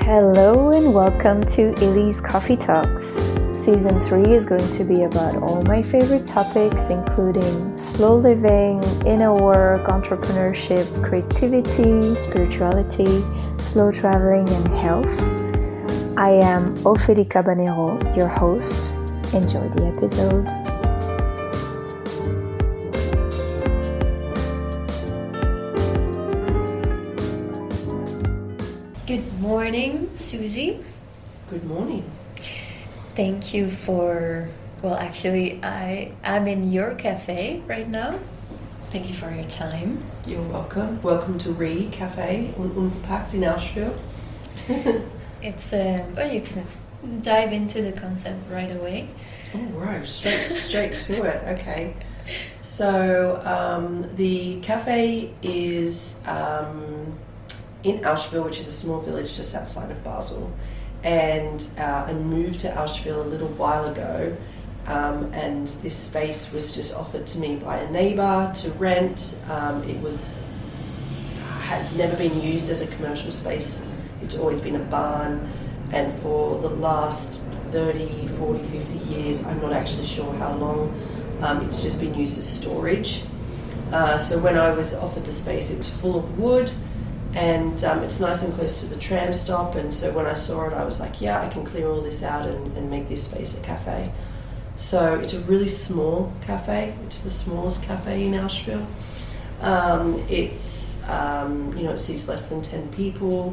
Hello and welcome to Illy's Coffee Talks. Season 3 is going to be about all my favorite topics, including slow living, inner work, entrepreneurship, creativity, spirituality, slow traveling, and health. I am Ophélie Cabanero, your host. Enjoy the episode. Good morning, Susie. Good morning. Thank you for, I'm in your cafe right now. Thank you for your time. You're welcome. Welcome to Re Cafe Unverpackt in Asheville. It's, you can dive into the concept right away. Oh, right, straight to it. Okay. So the cafe is in Asheville, which is a small village just outside of Basel. And I moved to Asheville a little while ago, and this space was just offered to me by a neighbour to rent. It's never been used as a commercial space. It's always been a barn, and for the last 30, 40, 50 years, I'm not actually sure how long, it's just been used as storage. So when I was offered the space, it was full of wood, and it's nice and close to the tram stop, and so when I saw it I was like, yeah, I can clear all this out and make this space a cafe. So it's a really small cafe. It's the smallest cafe in Asheville. It seats less than 10 people.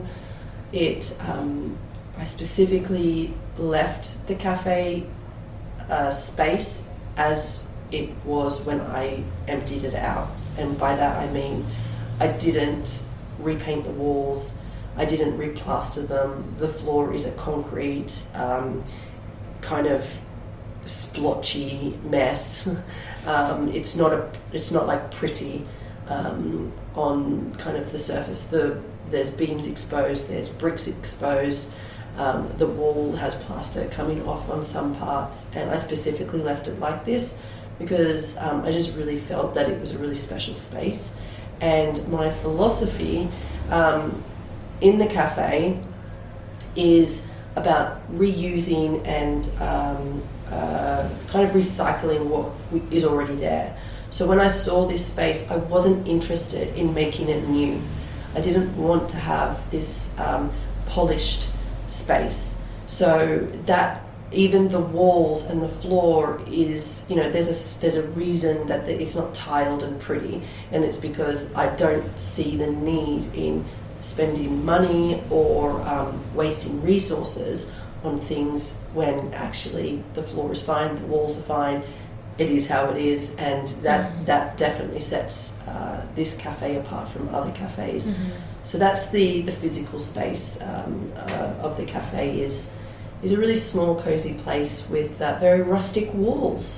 I specifically left the cafe space as it was when I emptied it out, and by that I mean I didn't repaint the walls, I didn't replaster them. The floor is a concrete kind of splotchy mess. It's not like pretty on kind of the surface. There's beams exposed, there's bricks exposed. The wall has plaster coming off on some parts, and I specifically left it like this because I just really felt that it was a really special space. And my philosophy in the cafe is about reusing and kind of recycling what is already there. So when I saw this space, I wasn't interested in making it new. I didn't want to have this polished space, so that even the walls and the floor is, there's a reason that it's not tiled and pretty, and it's because I don't see the need in spending money or wasting resources on things when actually the floor is fine, the walls are fine, it is how it is, and that definitely sets this cafe apart from other cafes. Mm-hmm. So that's the physical space of the cafe is a really small, cozy place with very rustic walls.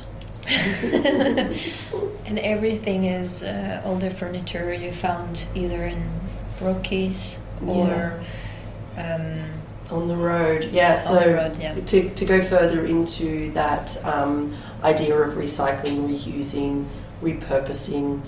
And everything is older furniture you found either in Brocky's or on the road. Yeah, so on the road, yeah. To go further into that idea of recycling, reusing, repurposing,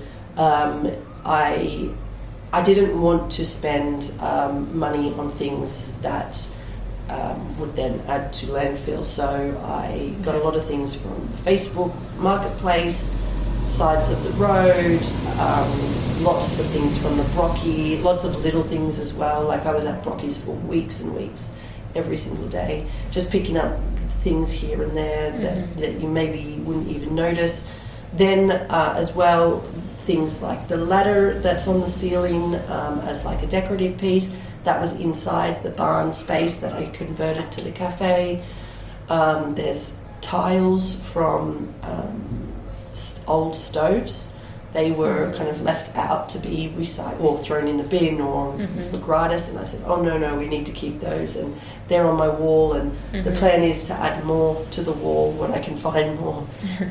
I didn't want to spend money on things that would then add to landfill, so I got a lot of things from Facebook Marketplace, sides of the road, lots of things from the Brocky, lots of little things as well. Like I was at Brocky's for weeks and weeks, every single day, just picking up things here and there that you maybe wouldn't even notice. Then as well, things like the ladder that's on the ceiling as like a decorative piece, that was inside the barn space that I converted to the cafe. There's tiles from old stoves. They were kind of left out to be recycled or thrown in the bin or for gratis, and I said, oh no, we need to keep those, and they're on my wall, and the plan is to add more to the wall when I can find more.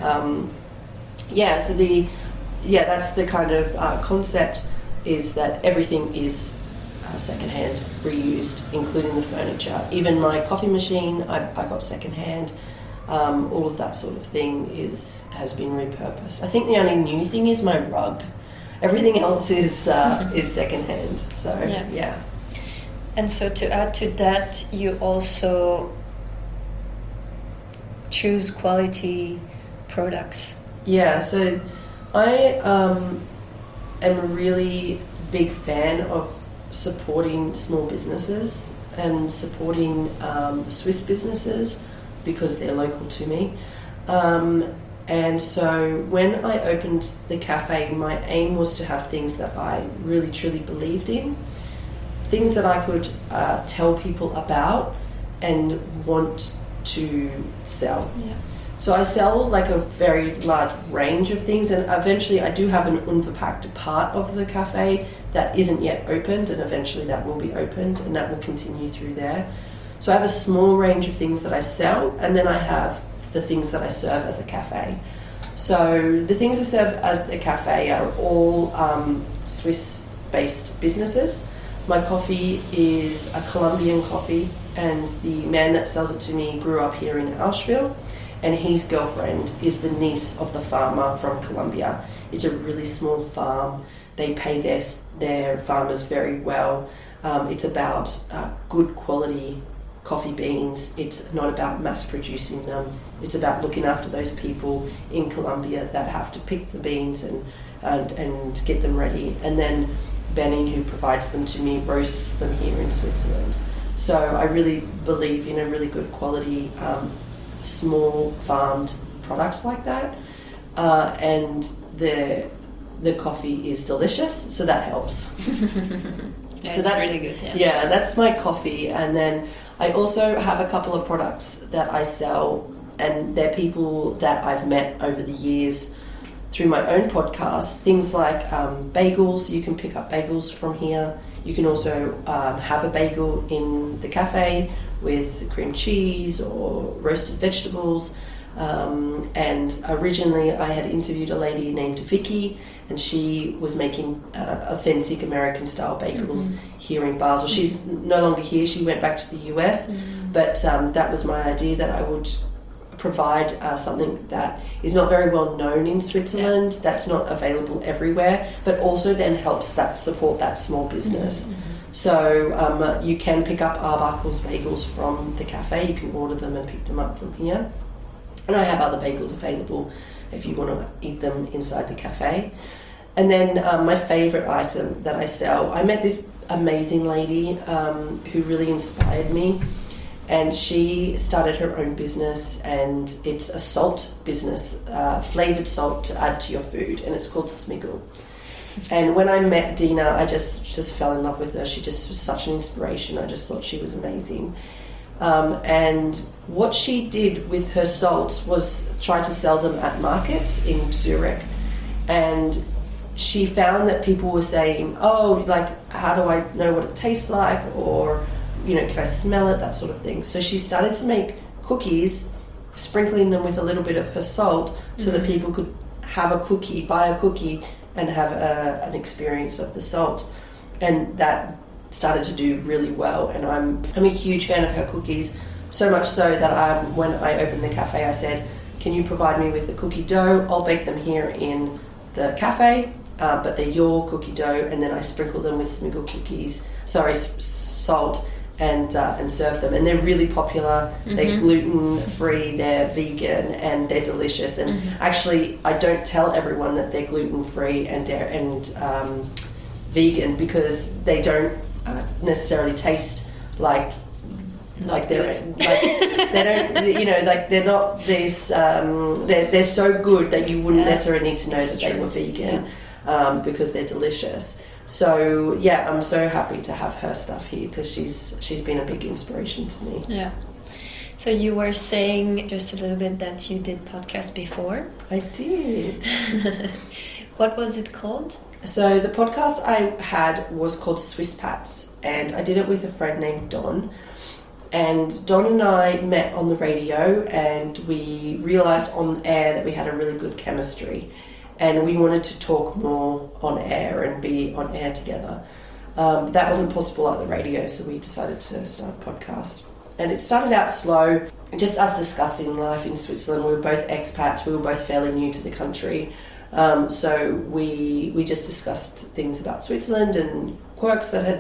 That's the kind of concept, is that everything is secondhand, reused, including the furniture. Even my coffee machine, I got secondhand. All of that sort of thing has been repurposed. I think the only new thing is my rug. Everything else is secondhand. So yeah. And so to add to that, you also choose quality products. Yeah, so I am a really big fan of supporting small businesses and supporting Swiss businesses because they're local to me. And so when I opened the cafe, my aim was to have things that I really truly believed in, things that I could tell people about and want to sell. Yeah. So I sell like a very large range of things, and eventually I do have an unverpackt part of the cafe that isn't yet opened, and eventually that will be opened and that will continue through there. So I have a small range of things that I sell, and then I have the things that I serve as a cafe. So the things I serve as a cafe are all Swiss-based businesses. My coffee is a Colombian coffee, and the man that sells it to me grew up here in Allschwil, and his girlfriend is the niece of the farmer from Colombia. It's a really small farm. They pay their farmers very well. It's about good quality coffee beans. It's not about mass producing them. It's about looking after those people in Colombia that have to pick the beans and get them ready. And then Benny, who provides them to me, roasts them here in Switzerland. So I really believe in a really good quality small farmed product like that, and the coffee is delicious, so that helps. Yeah, so that's really good. Yeah, that's my coffee. And then I also have a couple of products that I sell, and they're people that I've met over the years through my own podcast. Things like bagels. You can pick up bagels from here. You can also have a bagel in the cafe with cream cheese or roasted vegetables. And originally I had interviewed a lady named Vicky, and she was making authentic American style bagels here in Basel. She's no longer here, she went back to the US, but that was my idea, that I would provide something that is not very well known in Switzerland, that's not available everywhere, but also then helps that support that small business. So you can pick up Arbuckle's bagels from the cafe. You can order them and pick them up from here. And I have other bagels available if you want to eat them inside the cafe. And then my favourite item that I sell, I met this amazing lady who really inspired me. And she started her own business, and it's a salt business, flavoured salt to add to your food, and it's called Smiggle. And when I met Dina, I just fell in love with her. She just was such an inspiration. I just thought she was amazing. And what she did with her salt was try to sell them at markets in Zurich. And she found that people were saying, oh, like, how do I know what it tastes like? Or, you know, can I smell it? That sort of thing. So she started to make cookies, sprinkling them with a little bit of her salt so that people could have a cookie, buy a cookie, and have an experience of the salt. And that started to do really well, and I'm a huge fan of her cookies, so much so that when I opened the cafe, I said, can you provide me with the cookie dough? I'll bake them here in the cafe, but they're your cookie dough, and then I sprinkle them with Smiggle salt, and serve them. And they're really popular. They're gluten-free, they're vegan, and they're delicious. And actually, I don't tell everyone that they're gluten-free and vegan, because they don't necessarily taste like they're they don't, you know, like they're not this they're so good that you wouldn't necessarily need to know that they were vegan, because they're delicious. So yeah, I'm so happy to have her stuff here, because she's been a big inspiration to me. Yeah. So you were saying just a little bit that you did podcast before. I did. What was it called? So the podcast I had was called Swiss Pats, and I did it with a friend named Don. And Don and I met on the radio, and we realised on air that we had a really good chemistry, and we wanted to talk more on air and be on air together. That wasn't possible at the radio, so we decided to start a podcast. And it started out slow, just us discussing life in Switzerland. We were both expats, we were both fairly new to the country. So we just discussed things about Switzerland and quirks that had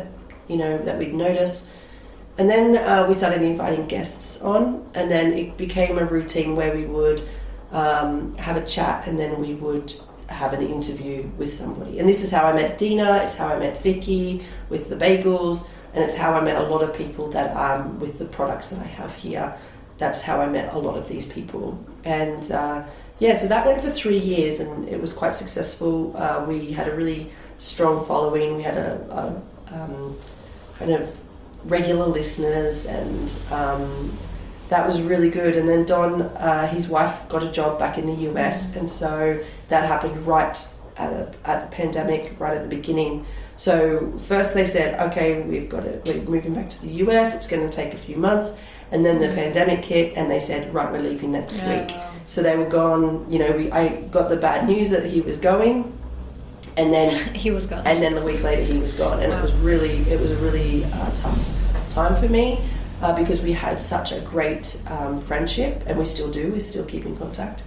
that we'd notice. And then we started inviting guests on, and then it became a routine where we would have a chat, and then we would have an interview with somebody. And this is how I met Dina, it's how I met Vicky with the bagels, and it's how I met a lot of people that with the products that I have here. That's how I met a lot of these people. And so that went for 3 years, and it was quite successful. We had a really strong following. We had a kind of regular listeners, and that was really good. And then Don, his wife, got a job back in the US, and so that happened right at the pandemic, right at the beginning. So first they said, okay, we're moving back to the US, it's going to take a few months. And then the pandemic hit, and they said, right, we're leaving next week. So they were gone. I got the bad news that he was going, and then he was gone. And then a week later, he was gone, and it was a really tough time for me because we had such a great friendship, and we still do. We still keep in contact.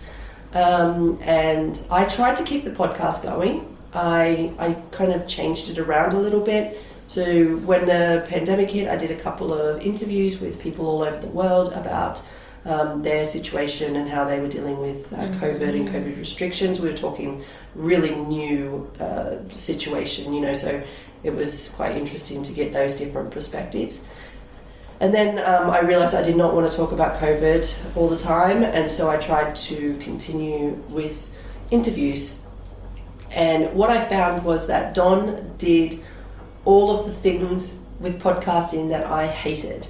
And I tried to keep the podcast going. I kind of changed it around a little bit. So when the pandemic hit, I did a couple of interviews with people all over the world about their situation and how they were dealing with COVID and COVID restrictions. We were talking really new situation, so it was quite interesting to get those different perspectives. And then I realised I did not want to talk about COVID all the time, and so I tried to continue with interviews. And what I found was that Don did all of the things with podcasting that I hated.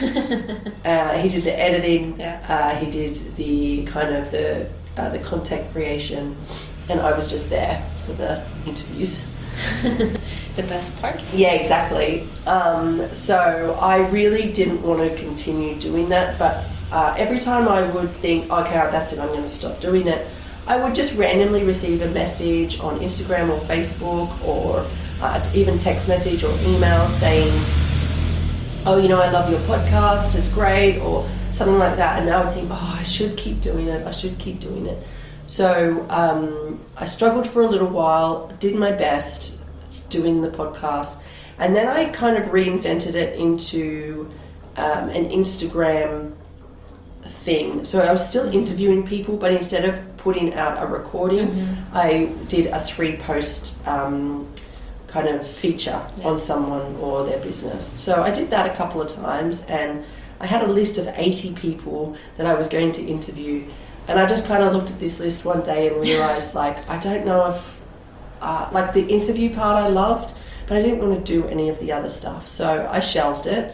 He did the editing, he did the kind of the content creation, and I was just there for the interviews. The best part? Yeah, exactly. So I really didn't want to continue doing that, but every time I would think, okay, that's it, I'm going to stop doing it, I would just randomly receive a message on Instagram or Facebook, or even text message or email saying, oh, I love your podcast, it's great, or something like that. And I would think, I should keep doing it. So I struggled for a little while, did my best doing the podcast, and then I kind of reinvented it into an Instagram thing. So I was still interviewing people, but instead of putting out a recording, I did a 3-post kind of feature on someone or their business. So I did that a couple of times, and I had a list of 80 people that I was going to interview, and I just kind of looked at this list one day and realized, I don't know if the interview part I loved, but I didn't want to do any of the other stuff, so I shelved it.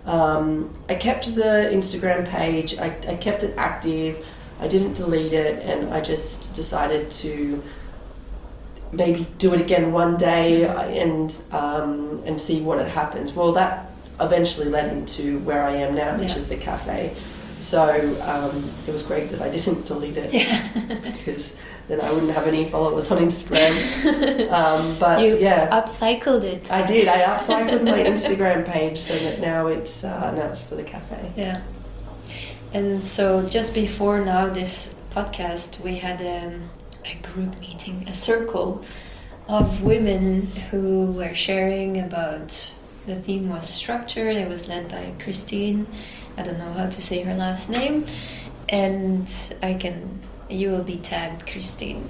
I kept the Instagram page, I kept it active, I didn't delete it, and I just decided to maybe do it again one day and see what happens. Well, that eventually led into where I am now, which is the cafe. So it was great that I didn't delete it, because then I wouldn't have any followers on Instagram. But you upcycled it. I did. I upcycled my Instagram page so that now it's for the cafe. Yeah. And so just before now this podcast, we had a group meeting, a circle of women who were sharing about, the theme was structure. It was led by Christine. I don't know how to say her last name, and you will be tagged, Christine.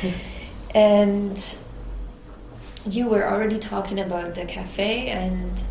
And you were already talking about the cafe, and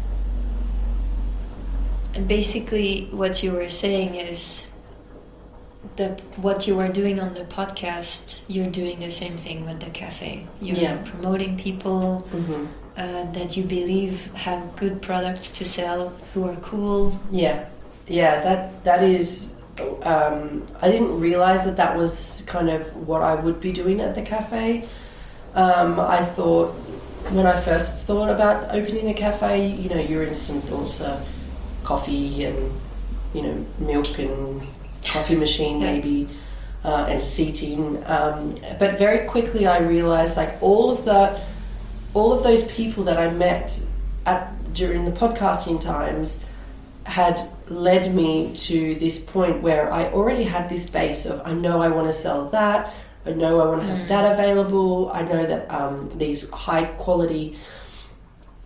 basically what you were saying is what you were doing on the podcast, you're doing the same thing with the cafe. You're promoting people that you believe have good products to sell, who are cool. That is I didn't realize that was kind of what I would be doing at the cafe. I thought, when I first thought about opening a cafe, your instant thoughts are coffee and milk and coffee machine maybe, and seating, but very quickly I realized all of those people that I met during the podcasting times had led me to this point where I already had this base of, I know I want to sell that, I know I want to have that available, I know that these high quality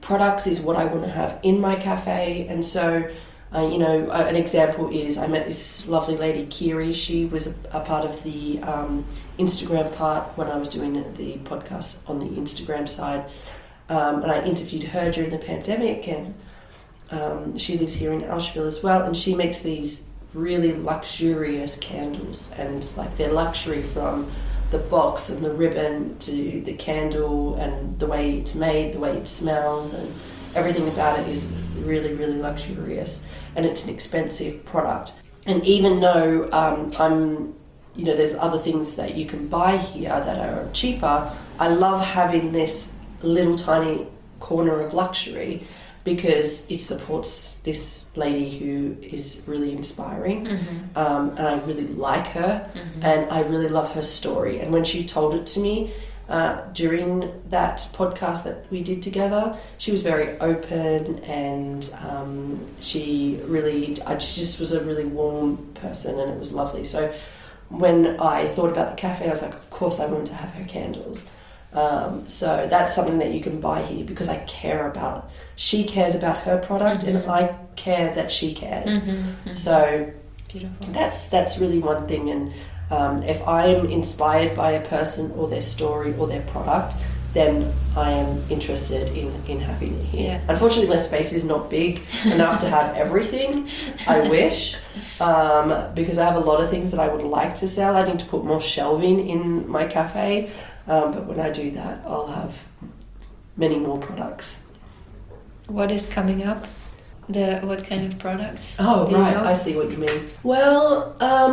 products is what I want to have in my cafe. And so, an example is I met this lovely lady, Kiri. She was a part of the Instagram part when I was doing the podcast on the Instagram side. And I interviewed her during the pandemic, and she lives here in Asheville as well, and she makes these really luxurious candles, and like they're luxury from the box and the ribbon to the candle and the way it's made, the way it smells, and everything about it is really, really luxurious, and it's an expensive product. And even though there's other things that you can buy here that are cheaper, I love having this little tiny corner of luxury because it supports this lady who is really inspiring, and I really like her, and I really love her story. And when she told it to me during that podcast that we did together, she was very open, and she just was a really warm person, and it was lovely. So when I thought about the cafe, I was like, of course I want to have her candles. So that's something that you can buy here because she cares about her product, and I care that she cares. So beautiful. That's really one thing. And if I am inspired by a person or their story or their product, then I am interested in having it here. Yeah. Unfortunately, my space is not big enough to have everything. I wish, because I have a lot of things that I would like to sell. I need to put more shelving in my cafe. But when I do that, I'll have many more products. What is coming up? What kind of products? Oh, do right. you know? I see what you mean. Well,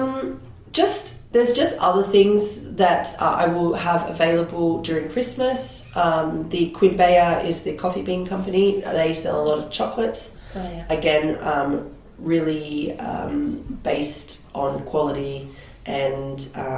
there's just other things that I will have available during Christmas. The Quimbaya is the coffee bean company. They sell a lot of chocolates. Oh, yeah. Again, really based on quality and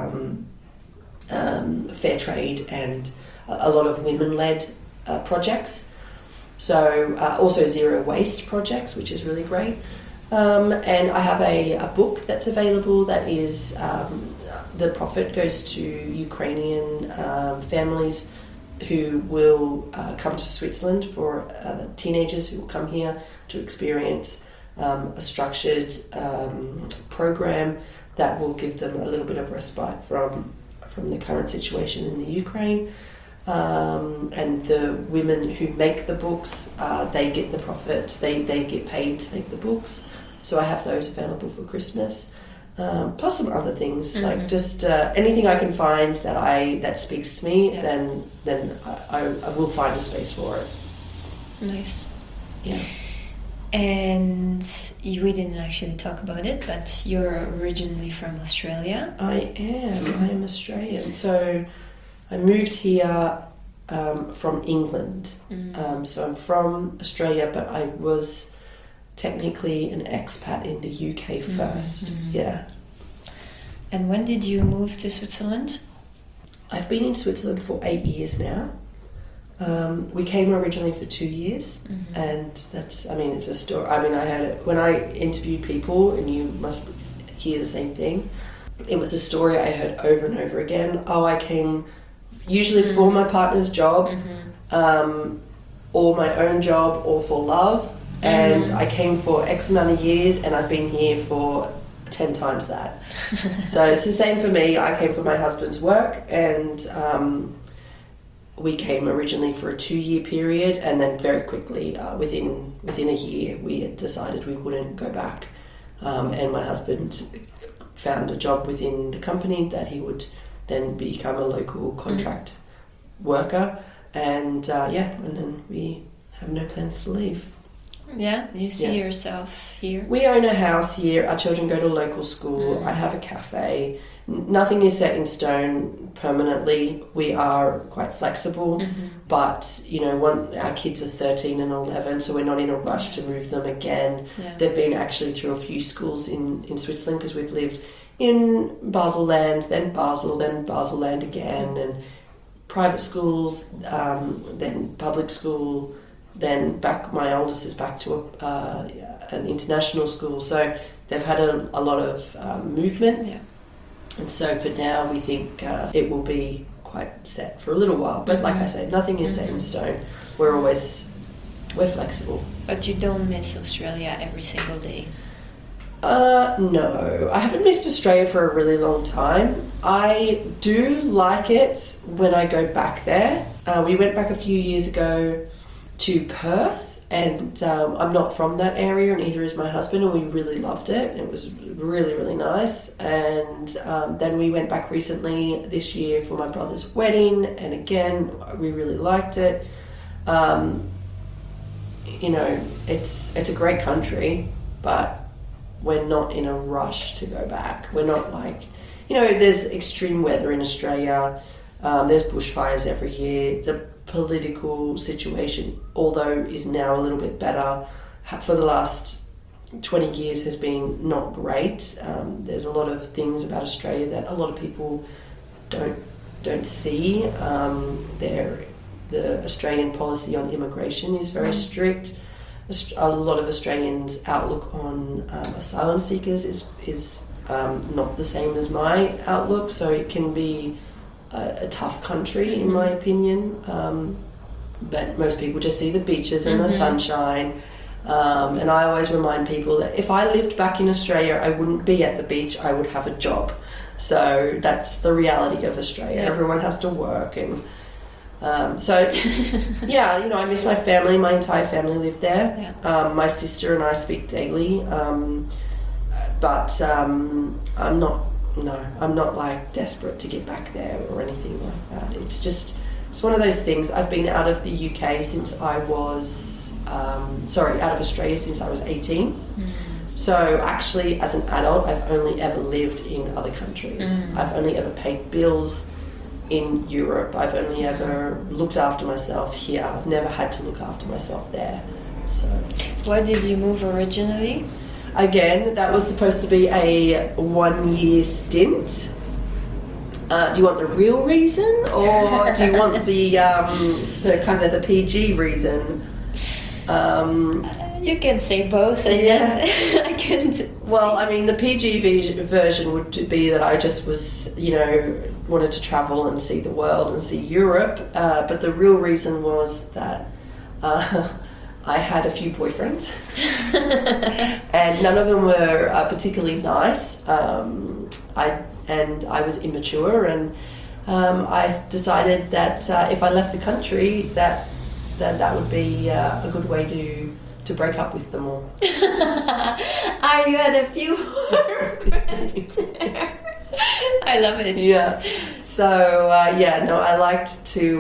fair trade, and a lot of women-led projects. So also zero waste projects, which is really great. And I have a book that's available that is the profit goes to Ukrainian families who will come to Switzerland, for teenagers who will come here to experience a structured program that will give them a little bit of respite from the current situation in the Ukraine. And the women who make the books, they get the profit. They get paid to make the books. So I have those available for Christmas. Plus some other things, like just anything I can find that speaks to me, then I will find a space for it. Nice. Yeah. And we didn't actually talk about it, but you're originally from Australia. I am Australian. So I moved here from England. So I'm from Australia, but I was technically an expat in the UK first. Yeah. And when did you move to Switzerland? I've been in Switzerland for 8 years now. We came originally for 2 years, and it's a story. I mean, I had it when I interviewed people, and you must hear the same thing. It was a story I heard over and over again. Oh, I came usually for my partner's job, or my own job, or for love, and I came for X amount of years, and I've been here for 10 times that. So it's the same for me. I came for my husband's work, and we came originally for a 2-year period, and then very quickly, within a year, we had decided we wouldn't go back. And my husband found a job within the company that he would then become a local contract worker, and and then we have no plans to leave. Yeah, you see yourself here? We own a house here. Our children go to local school. I have a cafe. Nothing is set in stone permanently. We are quite flexible, but our kids are 13 and 11, so we're not in a rush to move them again. Yeah. They've been actually through a few schools in Switzerland, because we've lived in Basel-Land, then Basel, then Basel-Land again, and private schools, then public school, then my oldest is back to an international school. So they've had a lot of movement. Yeah. And so for now, we think it will be quite set for a little while. But like I said, nothing is set in stone. We're always we're flexible. But you don't miss Australia every single day. No, I haven't missed Australia for a really long time. I do like it when I go back there. We went back a few years ago to Perth, and I'm not from that area, and neither is my husband, and we really loved it. It was really, really nice. And then we went back recently this year for my brother's wedding, and again, we really liked it. You know, it's a great country, but we're not in a rush to go back. We're not like, you know, there's extreme weather in Australia. There's bushfires every year. The political situation, although is now a little bit better, for the last 20 years has been not great. There's a lot of things about Australia that a lot of people don't see. The Australian policy on immigration is very strict. A lot of Australians' outlook on asylum seekers is not the same as my outlook, so it can be a tough country in my opinion. But most people just see the beaches and the sunshine. And I always remind people that if I lived back in Australia, I wouldn't be at the beach, I would have a job. So that's the reality of Australia. Yeah. Everyone has to work, and yeah, you know, I miss my family. My entire family live there. Yeah. My sister and I speak daily, but I'm not like desperate to get back there or anything like that. It's one of those things. I've been out of the UK since I was out of Australia since I was 18. So actually, as an adult, I've only ever lived in other countries. I've only ever paid bills in Europe. I've only ever looked after myself here. I've never had to look after myself there. So, why did you move originally? Again, that was supposed to be a 1-year stint. Do you want the real reason, or do you want the kind of the PG reason? You can say both, and yeah. I can. Well, I mean, the PG version would be that I just was, you know, wanted to travel and see the world and see Europe. But the real reason was that I had a few boyfriends, and none of them were particularly nice. I was immature, and I decided that if I left the country, that would be a good way to break up with them all. You had a few friends there. I love it. Yeah. So I liked to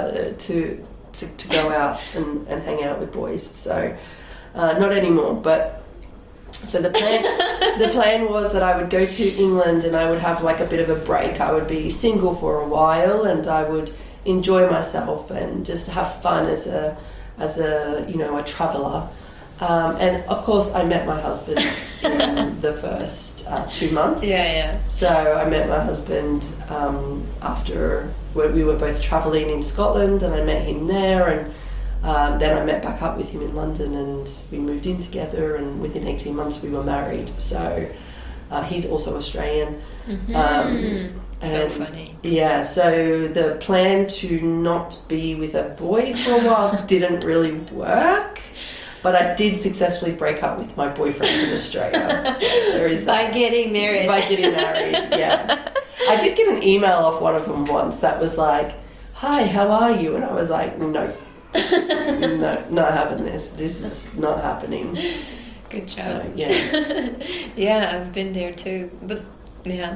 go out and hang out with boys. So not anymore, but so the plan was that I would go to England and I would have like a bit of a break. I would be single for a while and I would enjoy myself and just have fun as a you know, a traveller. And of course I met my husband in the first 2 months. Yeah. So I met my husband after we were both travelling in Scotland, and I met him there, and then I met back up with him in London, and we moved in together, and within 18 months we were married. So he's also Australian. So funny. Yeah, so the plan to not be with a boy for a while didn't really work. But I did successfully break up with my boyfriend in Australia. So there is that. By getting married. By getting married, yeah. I did get an email off one of them once that was like, "Hi, how are you?" And I was like, no, not having this. This is not happening. Good job. So, yeah. Yeah, I've been there too. But yeah.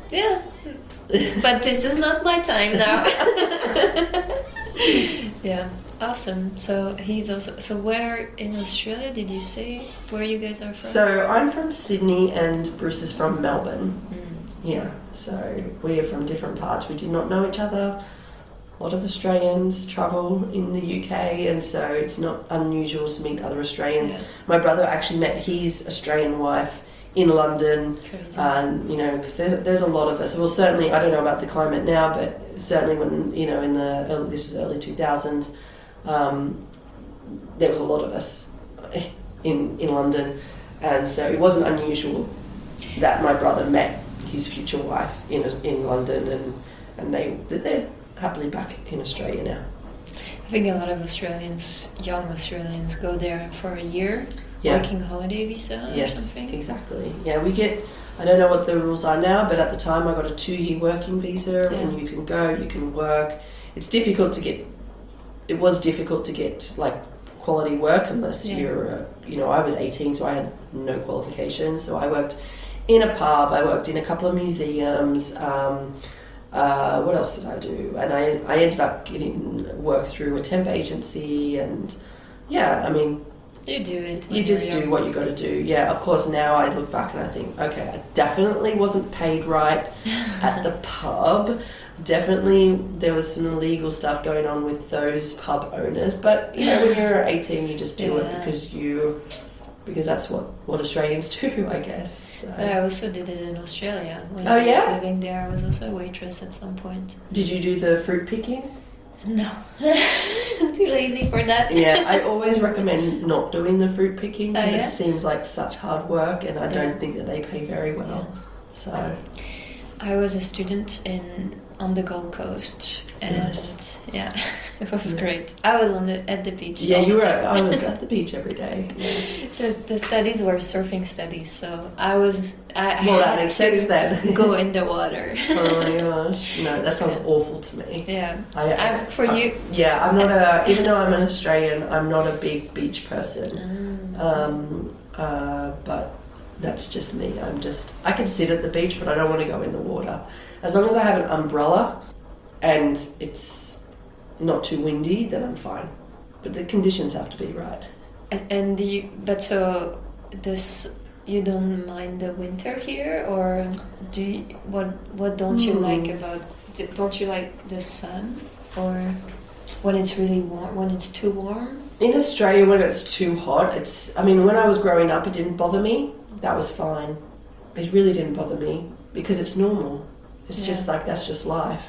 But this is not my time now. Yeah. Awesome. So he's also. So where in Australia did you say where you guys are from? So I'm from Sydney and Bruce is from Melbourne. Yeah. So we are from different parts. We did not know each other. A lot of Australians travel in the UK, and so it's not unusual to meet other Australians. Yeah. My brother actually met his Australian wife in London. Crazy. You know, because there's a lot of us. Well, certainly I don't know about the climate now, but certainly when, you know, in the this was early 2000s. There was a lot of us in London, and so it wasn't unusual that my brother met his future wife in London, and they're happily back in Australia now. I think a lot of Australians, young Australians, go there for a year, Yeah. working holiday visa or Yes, something. exactly. Yeah, we get. I don't know what the rules are now, but at the time I got a 2-year working visa, Yeah. and you can go, you can work. It's difficult to get. It was difficult to get like quality work unless Yeah. you're. I was 18, so I had no qualifications. So I worked in a pub. I worked in a couple of museums. What else did I do? And I ended up getting work through a temp agency, and yeah, I mean. You do it. when You just you're do what you got to do. Yeah, of course, now I look back and I think, okay, I definitely wasn't paid right at the pub. Definitely there was some illegal stuff going on with those pub owners. But, when you're 18, you just do Yeah. it because that's what Australians do, I guess. So. But I also did it in Australia. When Oh, I was yeah? living there, I was also a waitress at some point. Did you do the fruit picking? No. I'm too lazy for that. Yeah, I always recommend not doing the fruit picking because Oh, yeah? it seems like such hard work, and I Yeah. don't think that they pay very well. So... I was a student on the Gold Coast, and Nice. yeah, it was great. I was at the beach. Yeah, all you the were. time. I was at the beach every day. Yeah. The studies were surfing studies, so I Well, that had makes to sense then. go in the water. Oh my gosh, no, that sounds awful to me. Yeah, I, you. Yeah, I'm not even though I'm an Australian, I'm not a big beach person. But that's just me. I can sit at the beach, but I don't want to go in the water. As long as I have an umbrella and it's not too windy, then I'm fine. But the conditions have to be right. And so this, you don't mind the winter here, or what don't you like about? Don't you like the sun, or when it's really warm? When it's too warm? In Australia, when it's too hot, when I was growing up, it didn't bother me. That was fine. It really didn't bother me because it's normal. It's just like, that's just life.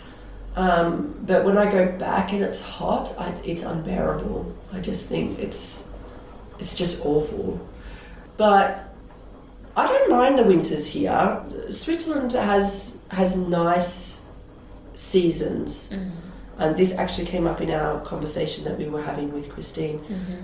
But when I go back and it's hot, it's unbearable. I just think it's just awful. But I don't mind the winters here. Switzerland has nice seasons. And this actually came up in our conversation that we were having with Christine.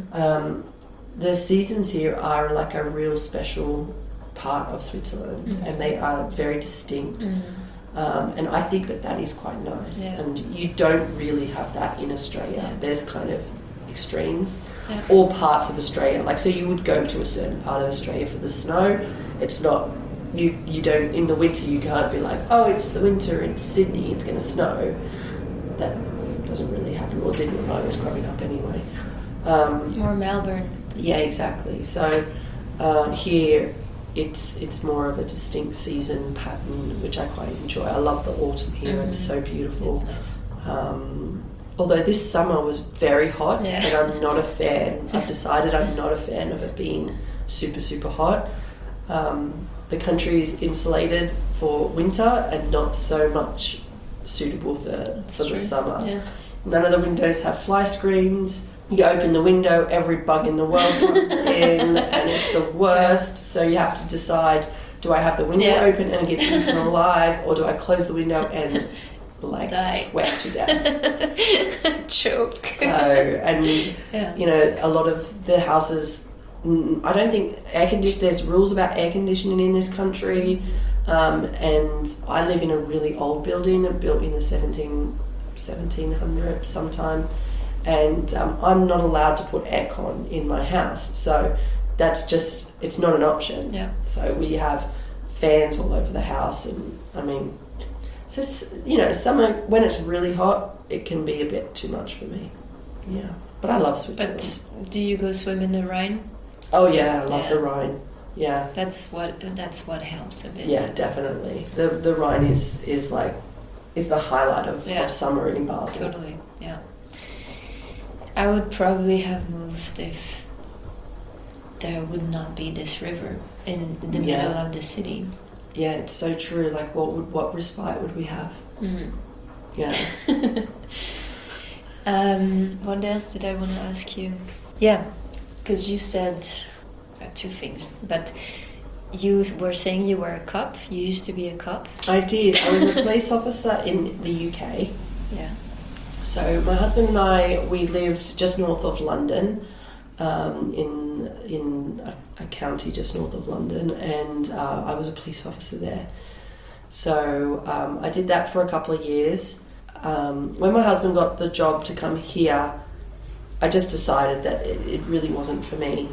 The seasons here are like a real special part of Switzerland, and they are very distinct. And I think that is quite nice. Yeah. And you don't really have that in Australia. Yeah. There's kind of extremes. Yeah. All parts of Australia, like, so you would go to a certain part of Australia for the snow. It's not, you don't, in the winter you can't be like, oh, it's the winter in Sydney, it's going to snow. That doesn't really happen, or didn't when I was growing up anyway. Or Melbourne? Yeah, exactly. So here it's more of a distinct season pattern, which I quite enjoy. I love the autumn here. It's so beautiful. It's nice. Although this summer was very hot, Yeah. and I'm not a fan. I've decided I'm not a fan of it being super, super hot. The country is insulated for winter and not so much suitable for the true. summer. Yeah. None of the windows have fly screens. You open the window, every bug in the world comes in, and it's the worst. So you have to decide, do I have the window open and get eaten alive, or do I close the window and Die. sweat to death? Choke. So, and a lot of the houses, I don't think there's rules about air conditioning in this country, and I live in a really old building, built in the 1700s sometime, and I'm not allowed to put aircon in my house, so that's just, it's not an option. Yeah. So we have fans all over the house, and so it's, summer, when it's really hot, it can be a bit too much for me. Yeah, but I love Switzerland. But do you go swim in the Rhine? Oh yeah, I love the Rhine. Yeah. That's what helps a bit. Yeah, definitely. The Rhine is the highlight of summer in Basel. Totally, yeah. I would probably have moved if there would not be this river in the middle of the city. Yeah, it's so true. Like, what respite would we have? Yeah. What else did I want to ask you? Yeah, because you said two things, but you were saying you were a cop. You used to be a cop. I did. I was a police officer in the UK. Yeah. So my husband and I, we lived just north of London, in a county just north of London, and I was a police officer there. So I did that for a couple of years. When my husband got the job to come here, I just decided that it really wasn't for me.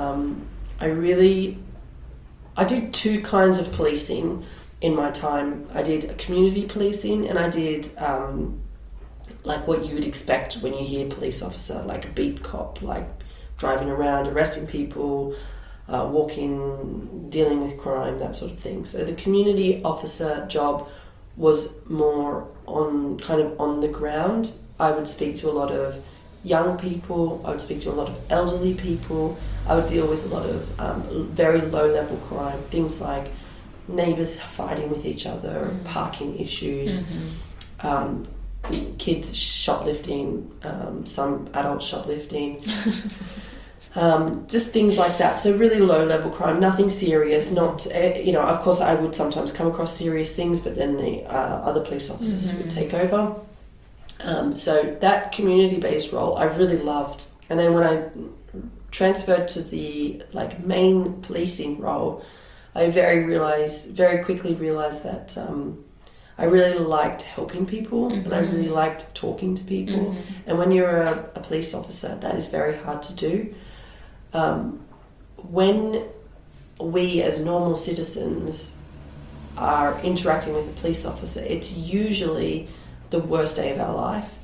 I did two kinds of policing in my time. I did community policing, and I did like what you would expect when you hear police officer, like a beat cop, like driving around, arresting people, walking, dealing with crime, that sort of thing. So the community officer job was more on the ground. I would speak to a lot of young people, I would speak to a lot of elderly people, I would deal with a lot of very low level crime, things like neighbours fighting with each other, parking issues, kids shoplifting, some adults shoplifting, just things like that. So really low level crime, nothing serious, not, of course I would sometimes come across serious things, but then the other police officers would take over. So that community-based role I really loved. And then when I transferred to the main policing role, I very quickly realized that I really liked helping people, and I really liked talking to people. And when you're a police officer, that is very hard to do. When we as normal citizens are interacting with a police officer, it's usually the worst day of our life.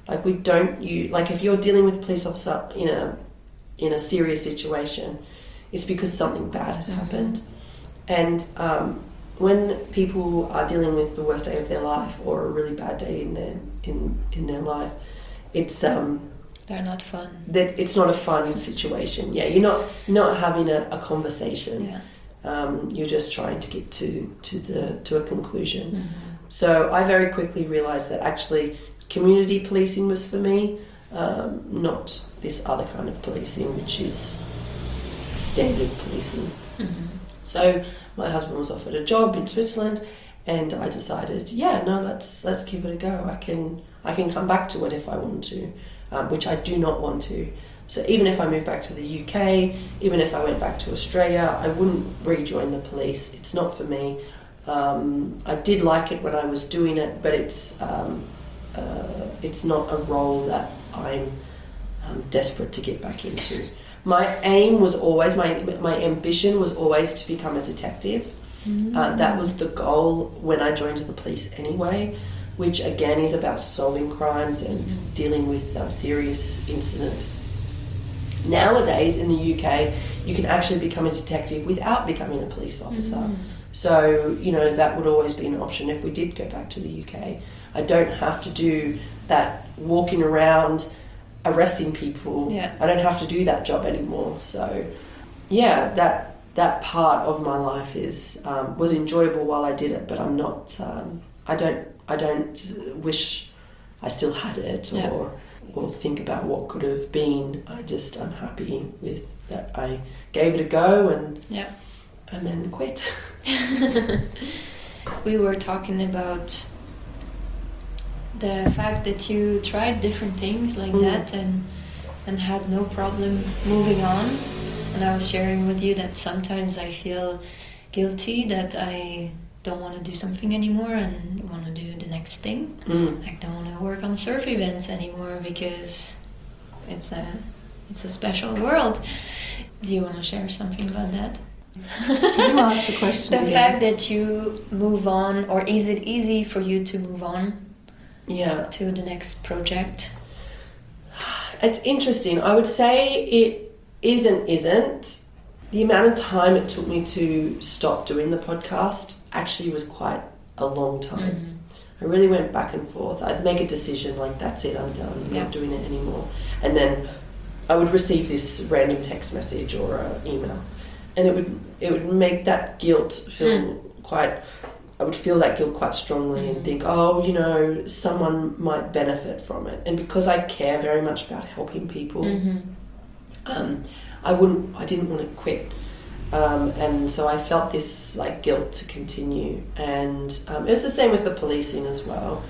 If you're dealing with a police officer in a serious situation, it's because something bad has happened. And when people are dealing with the worst day of their life or a really bad day in their life, it's they're not fun. That it's not a fun situation. Yeah, you're not having a conversation. Yeah. You're just trying to get to a conclusion. So I very quickly realised that actually community policing was for me, not this other kind of policing, which is standard policing. So my husband was offered a job in Switzerland, and I decided, let's give it a go. I can come back to it if I want to, which I do not want to. So even if I moved back to the UK, even if I went back to Australia, I wouldn't rejoin the police. It's not for me. I did like it when I was doing it, but it's not a role that I'm desperate to get back into. My aim was always, my ambition was always to become a detective. That was the goal when I joined the police anyway, which again is about solving crimes and dealing with serious incidents. Nowadays in the UK, you can actually become a detective without becoming a police officer. So, that would always be an option if we did go back to the UK. I don't have to do that walking around arresting people. Yeah. I don't have to do that job anymore. So, that part of my life was enjoyable while I did it, but I'm not. I don't wish I still had it or think about what could have been. I'm happy with that. I gave it a go and then quit. We were talking about the fact that you tried different things like that and had no problem moving on. And I was sharing with you that sometimes I feel guilty that I don't want to do something anymore and want to do the next thing. I don't want to work on surf events anymore because it's a special world. Do you want to share something about that? Can you ask the question The again? fact that you move on, or is it easy for you to move on to the next project? It's interesting. I would say it is and isn't. The amount of time it took me to stop doing the podcast actually was quite a long time. I really went back and forth. I'd make a decision like, that's it, I'm done, I'm not doing it anymore. And then I would receive this random text message or an email. And it would make that guilt feel quite... I would feel that guilt quite strongly and think, someone might benefit from it. And because I care very much about helping people, I didn't want to quit. And so I felt this like guilt to continue, and it was the same with the policing as well,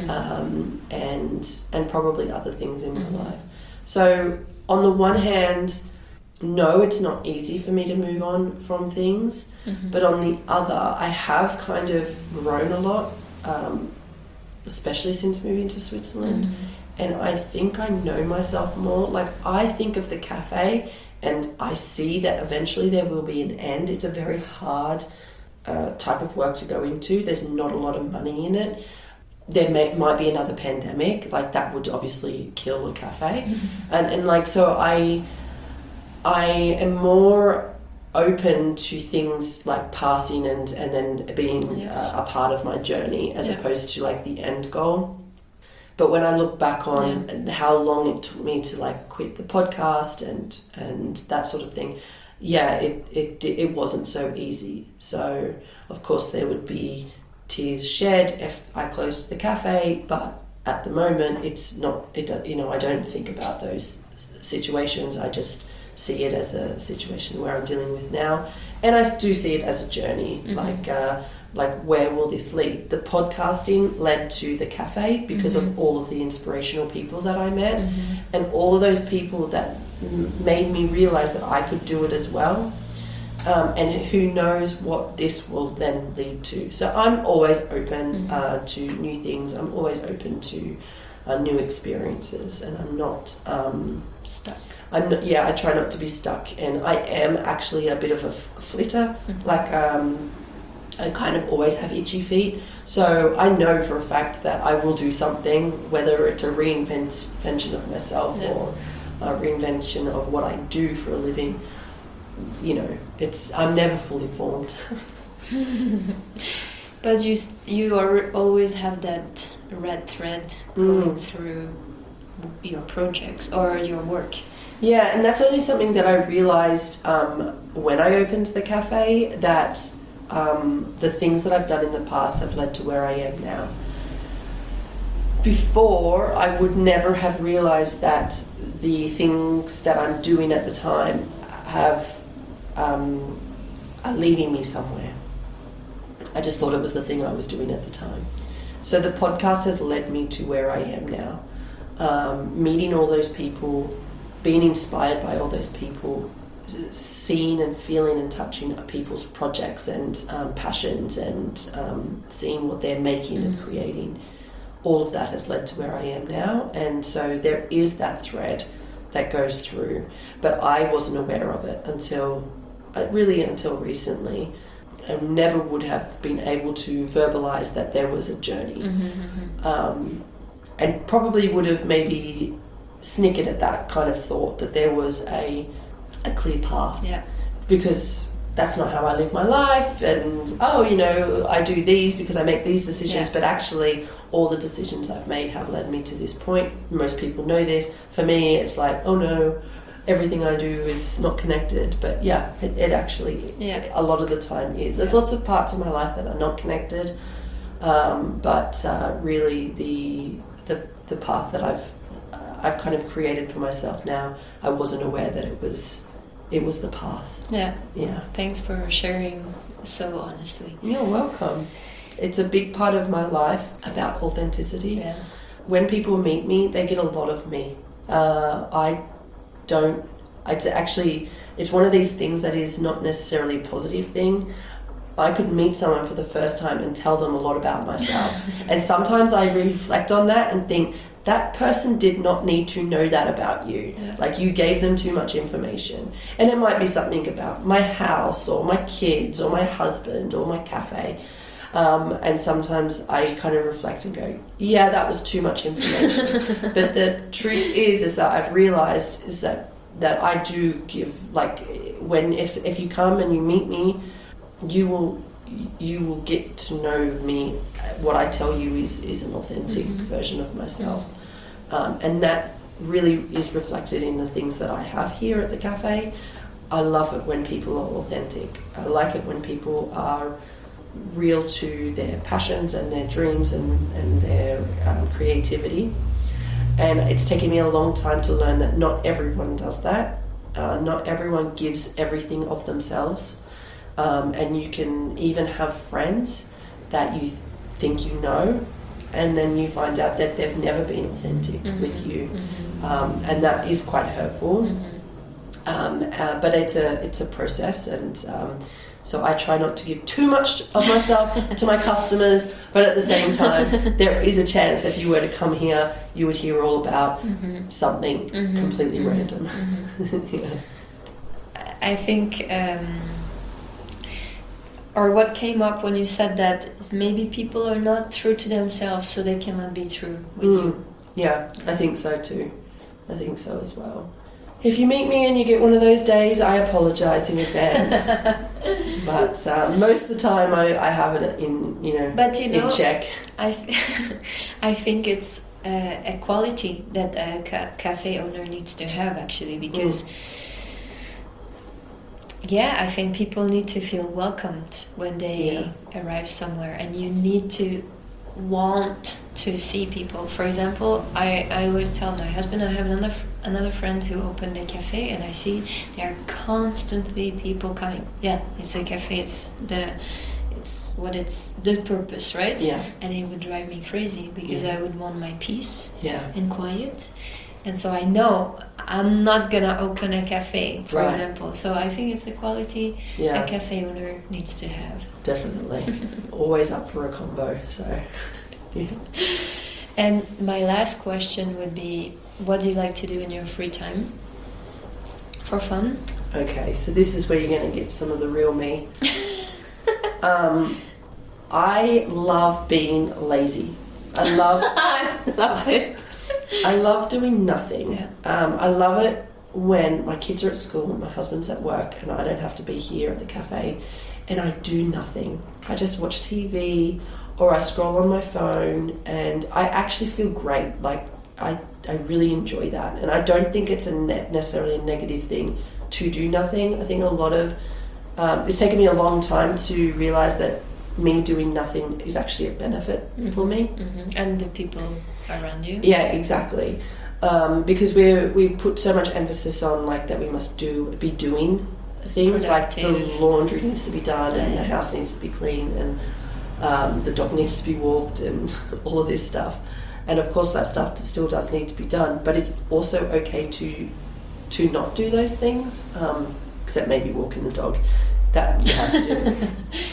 and probably other things in my life. So on the one hand, no, it's not easy for me to move on from things, but on the other, I have kind of grown a lot, especially since moving to Switzerland, and I think I know myself more. Like, I think of the cafe and I see that eventually there will be an end. It's a very hard type of work to go into. There's not a lot of money in it. There might be another pandemic, like that would obviously kill a cafe. And like, so I am more open to things like passing and then being a part of my journey as opposed to like the end goal. But when I look back on how long it took me to like quit the podcast and that sort of thing, it wasn't so easy. So of course there would be tears shed if I closed the cafe, but at the moment it's not. I don't think about those situations. I just see it as a situation where I'm dealing with now, and I do see it as a journey. Like where will this lead? The podcasting led to the cafe because of all of the inspirational people that I met, and all of those people that made me realize that I could do it as well. And who knows what this will then lead to. So I'm always open to new things. I'm always open to new experiences, and I'm not stuck. I try not to be stuck, and I am actually a bit of a flitter. Like I kind of always have itchy feet, so I know for a fact that I will do something, whether it's a reinvention of myself or a reinvention of what I do for a living. I'm never fully formed. But you always have that red thread going through your projects or your work. Yeah, and that's only something that I realised when I opened the cafe, that the things that I've done in the past have led to where I am now. Before, I would never have realised that the things that I'm doing at the time are leading me somewhere. I just thought it was the thing I was doing at the time. So the podcast has led me to where I am now. Meeting all those people, being inspired by all those people, seeing and feeling and touching people's projects and passions, and seeing what they're making and creating. All of that has led to where I am now, and so there is that thread that goes through, but I wasn't aware of it until recently. I never would have been able to verbalize that there was a journey, and probably would have maybe snickered at that kind of thought that there was a clear path, because that's not how I live my life, and I do these because I make these decisions, but actually all the decisions I've made have led me to this point. Most people know this. For me, it's like, oh no, everything I do is not connected, but it actually a lot of the time is. There's lots of parts of my life that are not connected, but really the path that I've kind of created for myself now, I wasn't aware that it was the path. Thanks for sharing so honestly. You're welcome. It's a big part of my life about authenticity. When people meet me, they get a lot of me. It's one of these things that is not necessarily a positive thing. I could meet someone for the first time and tell them a lot about myself. And sometimes I reflect on that and think, that person did not need to know that about you. Like, you gave them too much information. And it might be something about my house or my kids or my husband or my cafe. And sometimes I kind of reflect and go, that was too much information. But the truth is that I've realized is that I do give, like, if you come and you meet me, you will get to know me. What I tell you is an authentic version of myself. And that really is reflected in the things that I have here at the cafe. I love it when people are authentic. I like it when people are real to their passions and their dreams and their creativity. And it's taken me a long time to learn that not everyone does that. Not everyone gives everything of themselves, and you can even have friends that you think you know, and then you find out that they've never been authentic with you, and that is quite hurtful. But it's a process, and so I try not to give too much of myself to my customers, but at the same time, there is a chance if you were to come here, you would hear all about something completely random. Yeah. I think, or what came up when you said that is maybe people are not true to themselves, so they cannot be true with you. Yeah, I think so too. I think so as well. If you meet me and you get one of those days, I apologise in advance. But most of the time, I have it in check. I think it's a quality that a cafe owner needs to have, actually, because I think people need to feel welcomed when they arrive somewhere, and you need to want to see people. For example, I always tell my husband I have another friend who opened a cafe, and I see there are constantly people coming. Yeah, it's a cafe. It's the purpose, right? Yeah. And it would drive me crazy because I would want my peace and quiet. And so I know I'm not gonna open a cafe, for example. So I think it's a quality a cafe owner needs to have. Definitely. Always up for a combo. So. Yeah. And my last question would be, what do you like to do in your free time for fun? Okay, so this is where you're going to get some of the real me. I love being lazy. I love it. I love doing nothing. Yeah. I love it when my kids are at school and my husband's at work and I don't have to be here at the cafe, and I do nothing. I just watch TV or I scroll on my phone, and I actually feel great. Like, I really enjoy that, and I don't think it's necessarily a negative thing to do nothing. I think a lot of it's taken me a long time to realise that me doing nothing is actually a benefit for me. And the people around you. Yeah, exactly. Because we put so much emphasis on like that we must be doing things. Productive. Like the laundry needs to be done and the house needs to be clean and the dog needs to be walked and all of this stuff. And of course that stuff still does need to be done, but it's also okay to not do those things, except maybe walking the dog. That you have to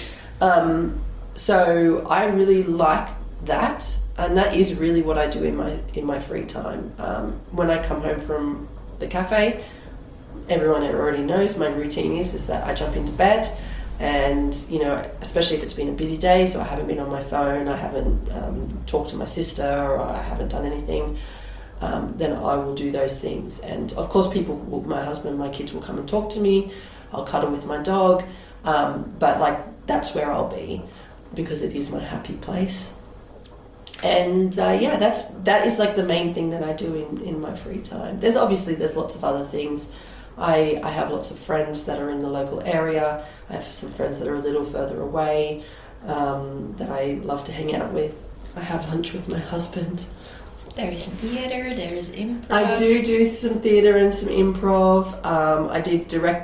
do. So I really like that, and that is really what I do in my free time. When I come home from the cafe, everyone already knows my routine is that I jump into bed. And, especially if it's been a busy day, so I haven't been on my phone, I haven't talked to my sister, or I haven't done anything, then I will do those things. And, of course, my husband, my kids will come and talk to me. I'll cuddle with my dog. But, that's where I'll be, because it is my happy place. And, that is, the main thing that I do in my free time. There's lots of other things. I have lots of friends that are in the local area. I have some friends that are a little further away that I love to hang out with. I have lunch with my husband. There's theatre, there's improv. I do some theatre and some improv. I did direct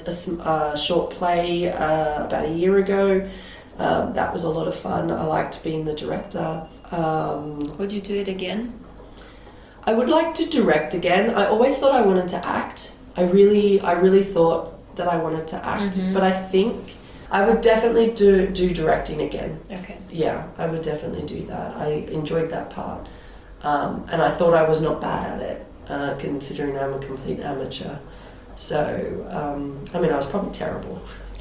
a short play about a year ago. That was a lot of fun. I liked being the director. Would you do it again? I would like to direct again. I always thought I wanted to act. I really thought that I wanted to act, but I think I would definitely do directing again. Okay. Yeah, I would definitely do that. I enjoyed that part, and I thought I was not bad at it, considering I'm a complete amateur. So, I was probably terrible.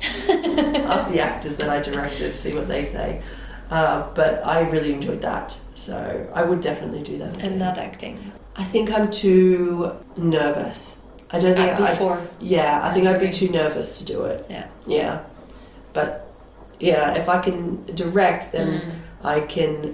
Ask the actors that I directed, see what they say. But I really enjoyed that, so I would definitely do that again. And not acting. I think I'm too nervous. I don't think I think I'd be too nervous to do it. Yeah. Yeah. But if I can direct, then I can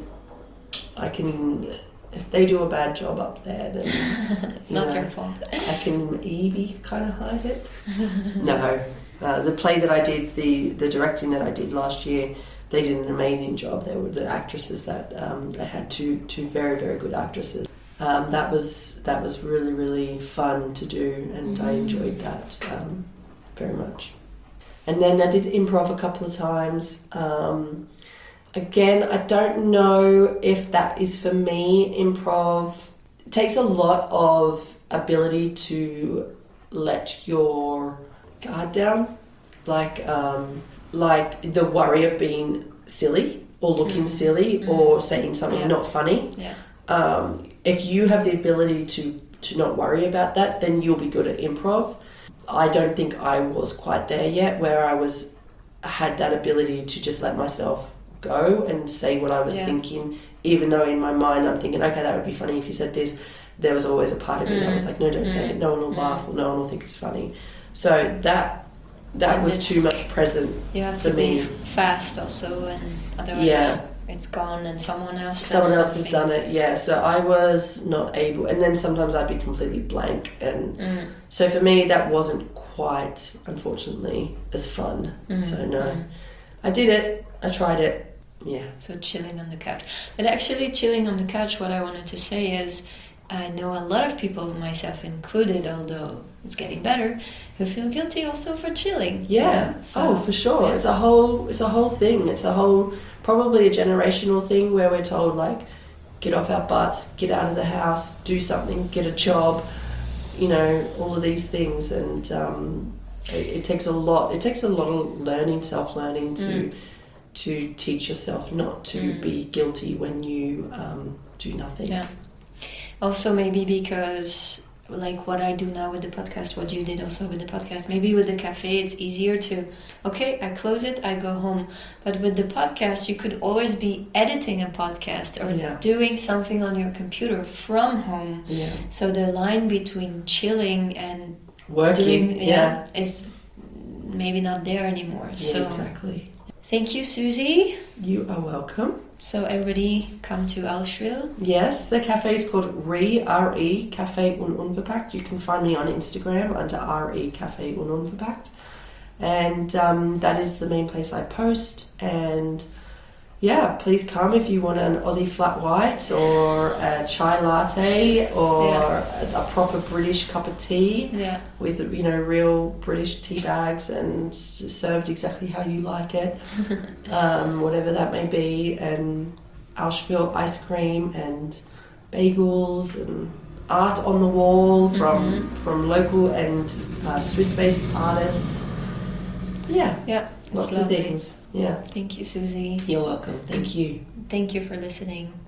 if they do a bad job up there, then it's not your fault. I can maybe kind of hide it. No. The play that I did, the directing that I did last year, they did an amazing job. They were the actresses that I had two very, very good actresses. That was really, really fun to do, and I enjoyed that very much. And then I did improv a couple of times. Again, I don't know if that is for me. Improv takes a lot of ability to let your guard down, like the worry of being silly or looking silly or saying something not funny. Yeah. If you have the ability to not worry about that, then you'll be good at improv. I don't think I was quite there yet, where I had that ability to just let myself go and say what I was thinking, even though in my mind I'm thinking, okay, that would be funny if you said this. There was always a part of me that was like, no, don't say it. No one will laugh, or no one will think it's funny. So that was too much present. You have for to me. be fast also, and otherwise it's gone and someone else has done it. Yeah, so I was not able, and then sometimes I'd be completely blank, and so for me that wasn't quite, unfortunately, as fun. So no, I did it. I tried it. Yeah. So chilling on the couch. But actually, chilling on the couch, what I wanted to say is, I know a lot of people, myself included, although it's getting better, who feel guilty also for chilling. Yeah. So, for sure. yeah. It's a whole thing. It's probably a generational thing where we're told, like, get off our butts, get out of the house, do something, get a job, all of these things, and it takes a lot. It takes a lot of learning, self-learning to teach yourself not to be guilty when you do nothing. Yeah. Also, maybe because, like what I do now with the podcast, what you did also with the podcast, maybe with the cafe, it's easier to, okay, I close it, I go home. But with the podcast, you could always be editing a podcast or doing something on your computer from home. Yeah. So the line between chilling and working is maybe not there anymore. Yeah, so exactly. Thank you, Susie. You are welcome. So everybody come to Allschwil. Yes, the cafe is called RE, Cafe Unverpackt. You can find me on Instagram under RE Cafe Unverpackt. And that is the main place I post. And yeah, please come if you want an Aussie flat white or a chai latte or a proper British cup of tea with, real British tea bags and served exactly how you like it, whatever that may be, and Allschwil ice cream and bagels and art on the wall from local and Swiss-based artists. Yeah, lots of things. Yeah. Thank you, Susie. You're welcome. Thank you. Thank you for listening.